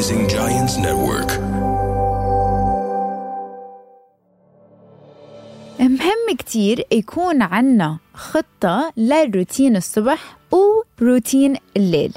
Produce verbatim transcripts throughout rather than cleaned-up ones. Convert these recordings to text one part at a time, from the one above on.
Rising Giants Network. مهم كتير يكون عنا خطة للروتين الصبح وروتين الليل.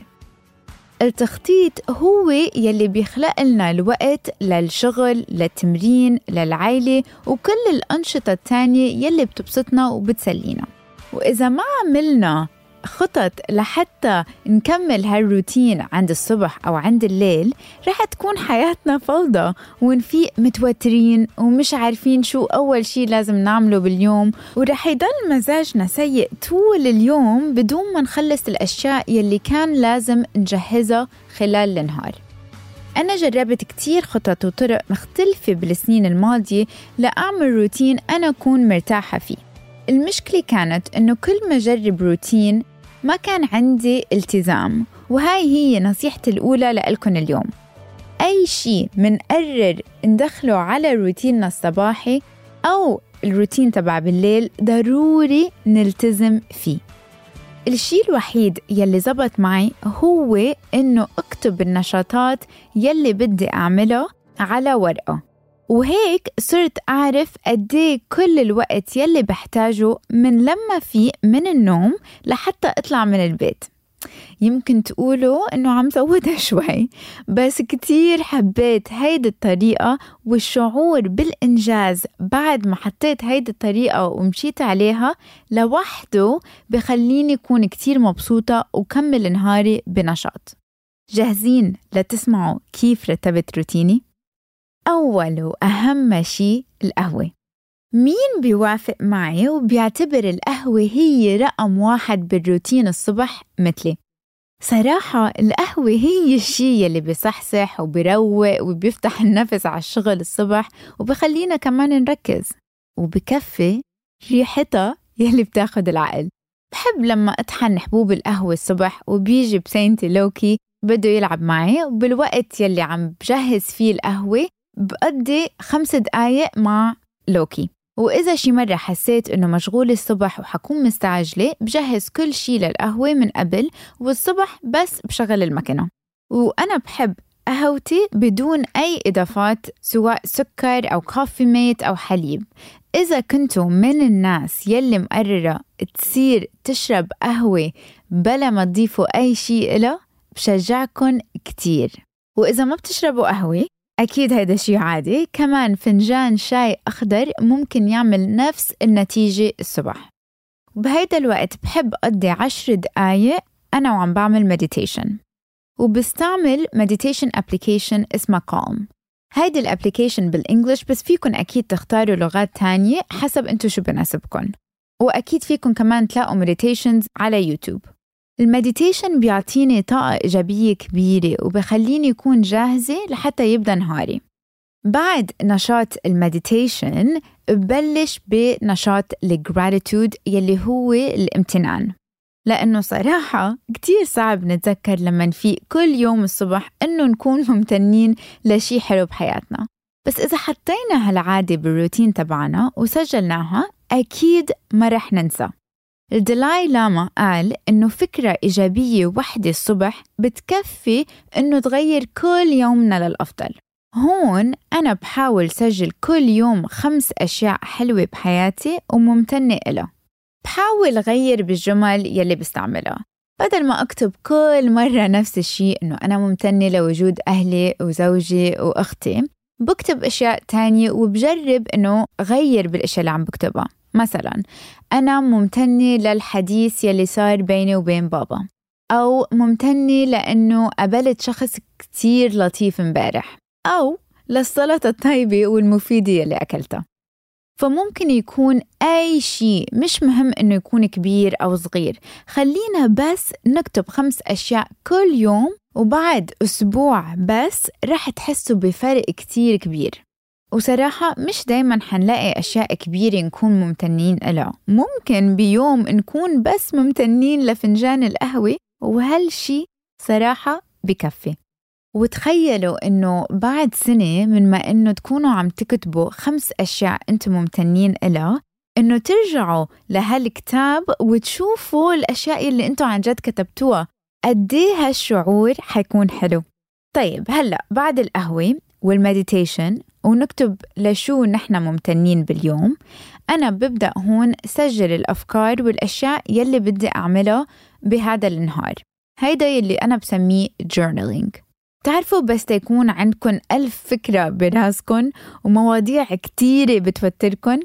التخطيط هو يلي بيخلق لنا الوقت للشغل، للتمرين، للعائلة وكل الأنشطة التانية يلي بتبسطنا وبتسلينا. وإذا ما عملنا خطط لحتى نكمل هالروتين عند الصبح أو عند الليل، رح تكون حياتنا فوضى ونفيق متوترين ومش عارفين شو أول شي لازم نعمله باليوم، ورح يضل مزاجنا سيء طول اليوم بدون ما نخلص الأشياء يلي كان لازم نجهزها خلال النهار. أنا جربت كتير خطط وطرق مختلفة بالسنين الماضية لأعمل روتين أنا أكون مرتاحة فيه. المشكلة كانت إنه كل ما جرب روتين ما كان عندي التزام، وهاي هي نصيحتي الأولى لألكن اليوم. أي شيء منقرر ندخله على روتيننا الصباحي أو الروتين تبع بالليل ضروري نلتزم فيه. الشيء الوحيد يلي زبط معي هو إنه أكتب النشاطات يلي بدي أعملها على ورقة، وهيك صرت أعرف قديه كل الوقت يلي بحتاجه من لما فيه من النوم لحتى أطلع من البيت. يمكن تقولوا إنه عم زودها شوي، بس كتير حبيت هيدي الطريقة، والشعور بالإنجاز بعد ما حطيت هيدي الطريقة ومشيت عليها لوحده بخليني أكون كتير مبسوطة وكمل نهاري بنشاط. جاهزين لتسمعوا كيف رتبت روتيني؟ أول وأهم شيء القهوة. مين بيوافق معي وبيعتبر القهوة هي رقم واحد بالروتين الصبح مثلي؟ صراحة القهوة هي الشيء اللي بيصحصح وبيروق وبيفتح النفس على الشغل الصبح وبخلينا كمان نركز، وبكفي ريحتها يلي بتاخد العقل. بحب لما أطحن حبوب القهوة الصبح وبيجي بسينتي لوكي بده يلعب معي، وبالوقت يلي عم بجهز فيه القهوة بقضي خمس دقايق مع لوكي. وإذا شي مرة حسيت إنه مشغول الصبح وحكون مستعجلة بجهز كل شي للقهوة من قبل، والصبح بس بشغل المكنة. وأنا بحب قهوتي بدون أي إضافات سواء سكر أو كافي ميت أو حليب. إذا كنتوا من الناس يلي مقررة تصير تشرب قهوة بلا ما تضيفوا أي شي إلها بشجعكن كتير. وإذا ما بتشربوا قهوة أكيد هيدا شيء عادي، كمان فنجان شاي أخضر ممكن يعمل نفس النتيجة الصبح. وبهيدا الوقت بحب أقضي عشر دقايق أنا وعم بعمل مديتيشن، وبستعمل مديتيشن أبليكيشن اسمها Calm. هيدا الأبليكيشن بالإنجليش، بس فيكن أكيد تختاروا لغات تانية حسب أنتو شو بناسبكن، وأكيد فيكن كمان تلاقوا مديتيشنز على يوتيوب. المديتيشن بيعطيني طاقة إيجابية كبيرة وبخليني يكون جاهزة لحتى يبدأ نهاري. بعد نشاط المديتيشن ببلش بنشاط الجراتيتود يلي هو الامتنان، لأنه صراحة كتير صعب نتذكر لما نفيق كل يوم الصبح إنه نكون ممتنين لشي حلو بحياتنا. بس إذا حطينا هالعادة بالروتين تبعنا وسجلناها أكيد ما رح ننسى. الدلاي لاما قال إنه فكرة إيجابية وحدة الصبح بتكفي إنه تغير كل يومنا للأفضل. هون أنا بحاول سجل كل يوم خمس أشياء حلوة بحياتي وممتنة إلها. بحاول غير بالجمل يلي بستعملها، بدل ما أكتب كل مرة نفس الشيء إنه أنا ممتنة لوجود أهلي وزوجي وأختي، بكتب أشياء تانية وبجرب إنه غير بالأشياء اللي عم بكتبها. مثلا أنا ممتنة للحديث يلي صار بيني وبين بابا، أو ممتنة لأنه قابلت شخص كتير لطيف امبارح، أو للسلطة الطيبة والمفيدة يلي أكلتها. فممكن يكون أي شيء، مش مهم إنه يكون كبير أو صغير. خلينا بس نكتب خمس أشياء كل يوم، وبعد أسبوع بس رح تحسوا بفرق كتير كبير. وصراحة مش دايما حنلاقي أشياء كبيرة نكون ممتنين لها، ممكن بيوم نكون بس ممتنين لفنجان القهوة، وهالشي صراحة بكفي. وتخيلوا إنه بعد سنة من ما إنه تكونوا عم تكتبوا خمس أشياء أنتم ممتنين إلها، إنه ترجعوا لهالكتاب وتشوفوا الأشياء اللي أنتم عن جد كتبتوها، قديه هالشعور حيكون حلو. طيب هلأ بعد القهوة والمديتيشن ونكتب لشو نحن ممتنين باليوم، أنا ببدأ هون سجل الأفكار والأشياء يلي بدي أعملها بهذا النهار. هيدا يلي أنا بسميه journaling. تعرفوا بس تكون عندكن ألف فكرة براسكن ومواضيع كتيرة بتوتركن،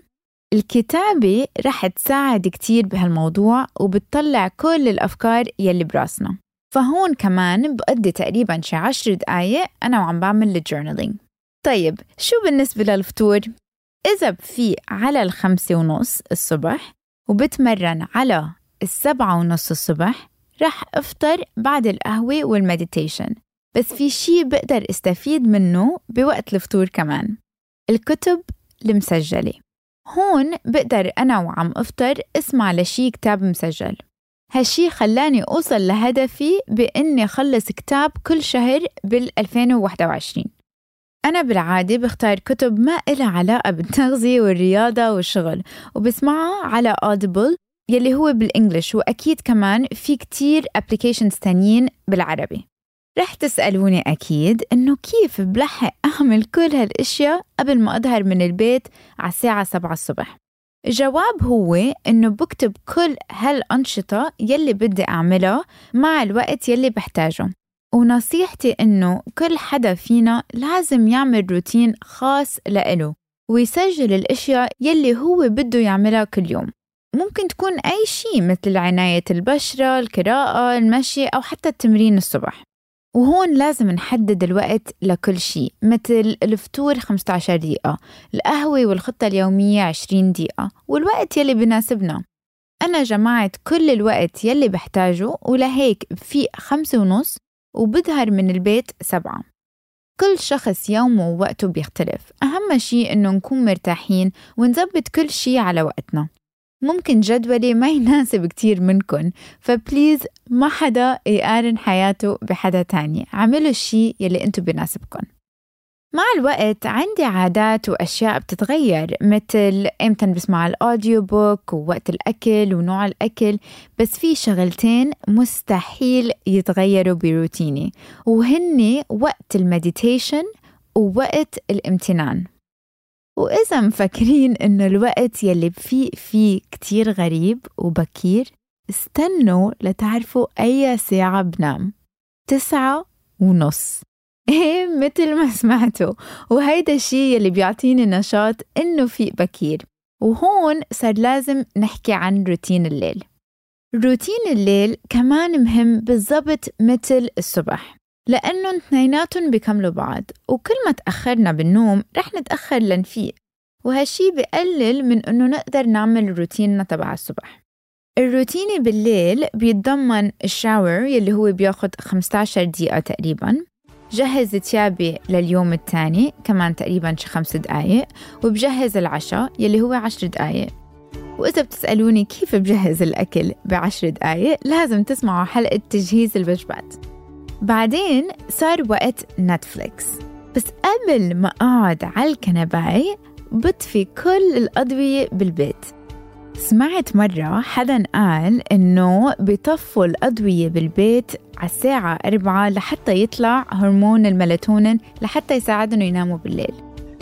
الكتابة رح تساعد كتير بهالموضوع وبتطلع كل الأفكار يلي براسنا. فهون كمان بقضي تقريباً شي عشر دقايق أنا وعم بعمل الجورنالينج. طيب شو بالنسبة للفطور؟ إذا بفيق على الخمسة ونص الصبح وبتمرن على السبعة ونص الصبح رح أفطر بعد القهوة والمديتيشن. بس في شي بقدر استفيد منه بوقت الفطور كمان، الكتب المسجلة. هون بقدر أنا وعم أفطر اسمع لشي كتاب مسجل. هالشي خلاني أوصل لهدفي بإني خلص كتاب كل شهر بالألفين وواحد وعشرين. أنا بالعادة بختار كتب ما إلها علاقة بالتغذية والرياضة والشغل وبسمعها على Audible يلي هو بالإنجليش، وأكيد كمان في كتير applications تانيين بالعربي. رح تسألوني أكيد إنه كيف بلحق أعمل كل هالأشياء قبل ما أظهر من البيت على الساعة سبعة الصبح؟ الجواب هو إنه بكتب كل هالأنشطة يلي بدي أعملها مع الوقت يلي بحتاجه. ونصيحتي إنه كل حدا فينا لازم يعمل روتين خاص لإله ويسجل الأشياء يلي هو بده يعملها كل يوم. ممكن تكون أي شيء مثل عناية البشرة، القراءة، المشي، أو حتى التمرين الصبح. وهون لازم نحدد الوقت لكل شيء، مثل الفطور خمسة عشر دقيقة، القهوة والخطة اليومية عشرين دقيقة، والوقت يلي بناسبنا. أنا جمعت كل الوقت يلي بحتاجه ولهيك في خمسة ونص وبظهر من البيت سبعة. كل شخص يومه ووقته بيختلف، أهم شيء إنه نكون مرتاحين ونزبط كل شيء على وقتنا. ممكن جدولي ما يناسب كتير منكن، فبليز ما حدا يقارن حياته بحدا تاني، عملوا الشيء يلي انتو بيناسبكن. مع الوقت عندي عادات وأشياء بتتغير، مثل إمتى بسمع الأوديو بوك ووقت الأكل ونوع الأكل، بس في شغلتين مستحيل يتغيروا بروتيني، وهني وقت المديتيشن ووقت الامتنان. وإذا مفكرين إنه الوقت يلي بفيق فيه كتير غريب وبكير، استنوا لتعرفوا أي ساعة بنام. تسعة ونص. إيه مثل ما سمعتوا، وهيدا الشيء يلي بيعطيني نشاط إنه فيق بكير. وهون صار لازم نحكي عن روتين الليل. روتين الليل كمان مهم بالضبط مثل الصبح، لأنه اثنيناتهم بيكملوا بعض، وكل ما تأخرنا بالنوم رح نتأخر لنفيق، وهالشي بيقلل من أنه نقدر نعمل روتيننا تبع الصبح. الروتيني بالليل بيتضمن الشاور يلي هو بياخد خمسة عشر دقيقة تقريباً، جهز تيابي لليوم الثاني كمان تقريباً شي خمس دقايق، وبجهز العشاء يلي هو عشر دقايق. وإذا بتسألوني كيف بجهز الأكل بعشر دقايق، لازم تسمعوا حلقة تجهيز الوجبات. بعدين صار وقت نتفليكس، بس قبل ما أقعد على الكنباية بطفي كل الأضوية بالبيت. سمعت مرة حدا قال إنه بيطفوا الأضوية بالبيت على الساعة أربعة لحتى يطلع هرمون الميلاتونين لحتى يساعدنا يناموا بالليل.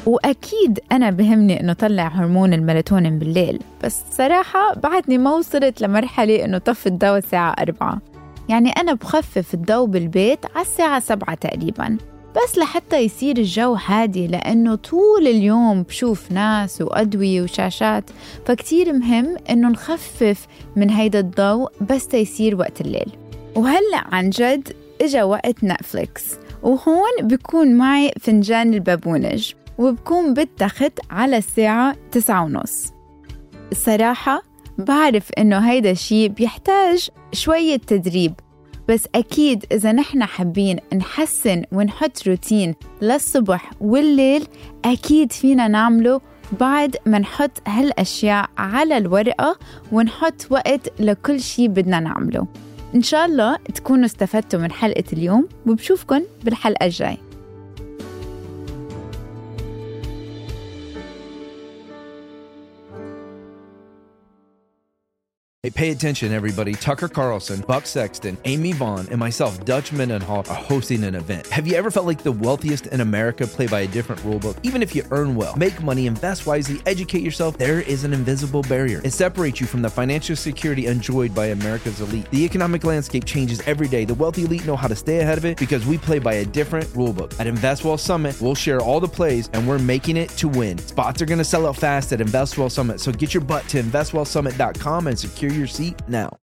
وأكيد أنا بهمني إنه طلع هرمون الميلاتونين بالليل، بس صراحة بعدني ما وصلت لمرحلة إنه طف الضوء الساعة أربعة. يعني أنا بخفف الضوء بالبيت على الساعة سبعة تقريباً، بس لحتى يصير الجو هادي، لأنه طول اليوم بشوف ناس وأدوية وشاشات، فكتير مهم إنه نخفف من هيدا الضوء بس يصير وقت الليل. وهلأ عن جد إجا وقت نتفليكس، وهون بيكون معي فنجان البابونج، وبكون بالتخت على الساعة تسعة ونص. الصراحة بعرف إنه هيدا الشيء بيحتاج شوية تدريب، بس أكيد إذا نحن حابين نحسن ونحط روتين للصبح والليل، أكيد فينا نعمله بعد ما نحط هالأشياء على الورقة ونحط وقت لكل شيء بدنا نعمله. إن شاء الله تكونوا استفدتوا من حلقة اليوم، وبشوفكن بالحلقة الجاي. Hey, pay attention, everybody. Tucker Carlson, Buck Sexton, Amy Vaughn, and myself, Dutch Mendenhall, are hosting an event. Have you ever felt like the wealthiest in America play by a different rulebook? Even if you earn well, make money, invest wisely, educate yourself, there is an invisible barrier. It separates you from the financial security enjoyed by America's elite. The economic landscape changes every day. The wealthy elite know how to stay ahead of it because we play by a different rulebook. At InvestWell Summit, we'll share all the plays, and we're making it to win. Spots are going to sell out fast at InvestWell Summit, so get your butt to invest well summit dot com and secure your seat now.